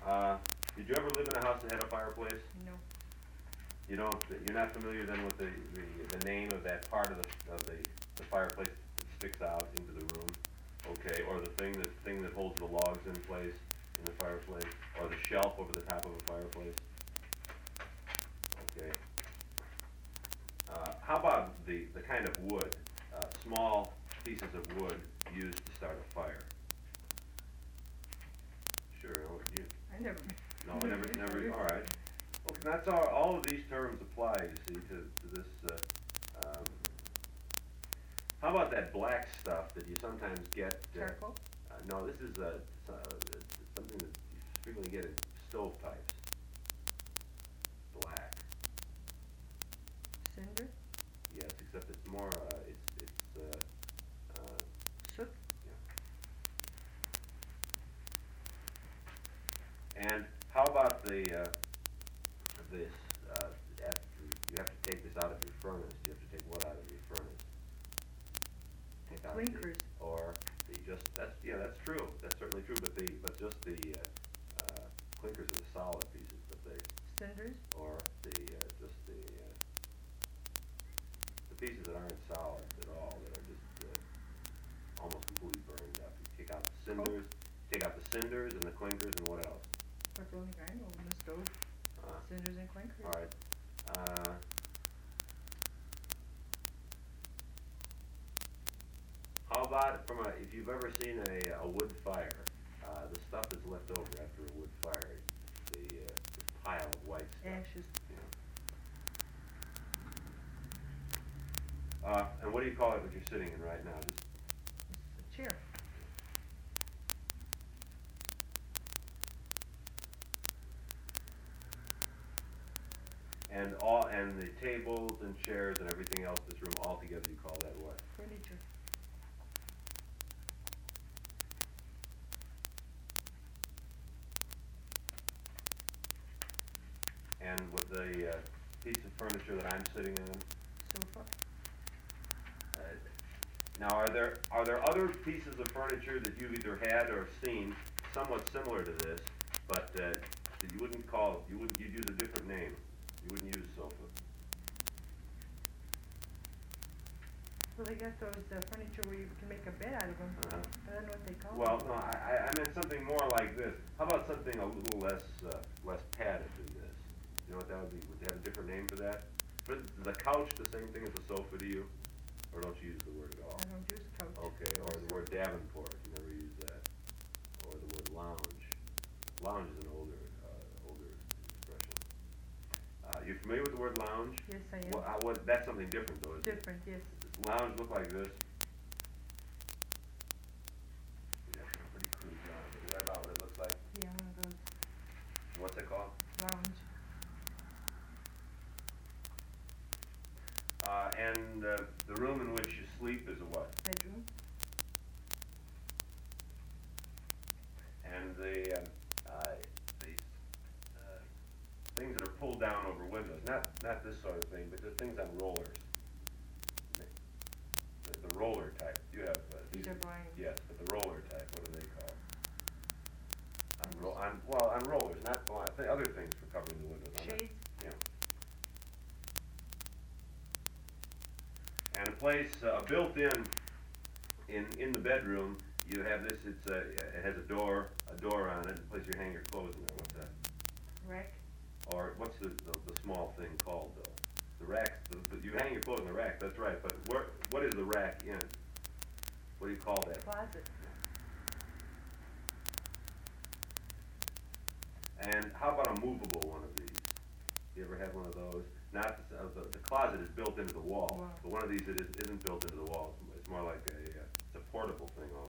Did you ever live in a house that had a fireplace? No. You don't, you're not familiar then with the name of that part of the fireplace that sticks out into the room? Okay, or the thing that holds the logs in place in the fireplace, or the shelf over the top of a fireplace? Okay. How about the kind of wood, small pieces of wood used to start a fire? Sure, you, I never. no, never, all right. Okay, that's all of these terms apply, you see, to this, how about that black stuff that you sometimes get? Charcoal? No, this is, something that you frequently get in stovepipes. Black. Cinder? Yes, except it's more, Soot? yeah. And how about this, after you have to take this out of your furnace, you have to take what out of your furnace? Take out Clinkers. or that's true, that's certainly true, but just the, clinkers are the solid pieces, but Cinders? or just the pieces that aren't solid at all, that are just, almost completely burned up. You take out the cinders, and the clinkers, and what else? That's the only thing I know on the stove. Cinders and clinkers. All right. How about if you've ever seen a wood fire, the stuff that's left over after a wood fire, this pile of white stuff. Ashes. And what do you call it what you're sitting in right now? Just It's a chair. and the tables and chairs and everything else in this room all together, you call that what? Furniture. And with the piece of furniture that I'm sitting on? Sofa. Now, are there other pieces of furniture that you've either had or seen somewhat similar to this, but that you wouldn't call, you'd use a different name? You wouldn't use sofa. Well, they got those furniture where you can make a bed out of them. I don't know what they call Well, them. no, I meant something more like this. How about something a little less padded than this? You know what that would be? Would they have a different name for that? For instance, is a couch the same thing as a sofa to you? Or don't you use the word at all? I don't use couch. Okay, or the word Davenport, you never use that. Or the word lounge. Lounge is an older expression. You familiar with the word lounge? Yes, I am. Well, that's something different though, isn't it? Different, yes. Does lounge look like this? Yeah, a pretty crude job. Is that about what it looks like? Yeah, one of those. What's it called? Lounge. And the room in which you sleep is a what? Bedroom. And these things that are pulled down over windows, not this sort of thing, but the things on rollers. The roller type. You have These are blinds. Yes, but the roller type. What are they called? On rollers, not blinds. Other things for covering the windows. Shades. Yeah. And a place built in the bedroom, you have this. It has a door on it. A place you hang your clothes in there. What's that? Rack. Or what's the small thing called though? The rack. You hang your clothes in the rack. That's right. But what is the rack in? What do you call that? Closet. And how about a movable one of these? You ever had one of those? Not the closet is built into the wall, Wow. but one of these isn't built into the wall. It's more like it's a portable thing.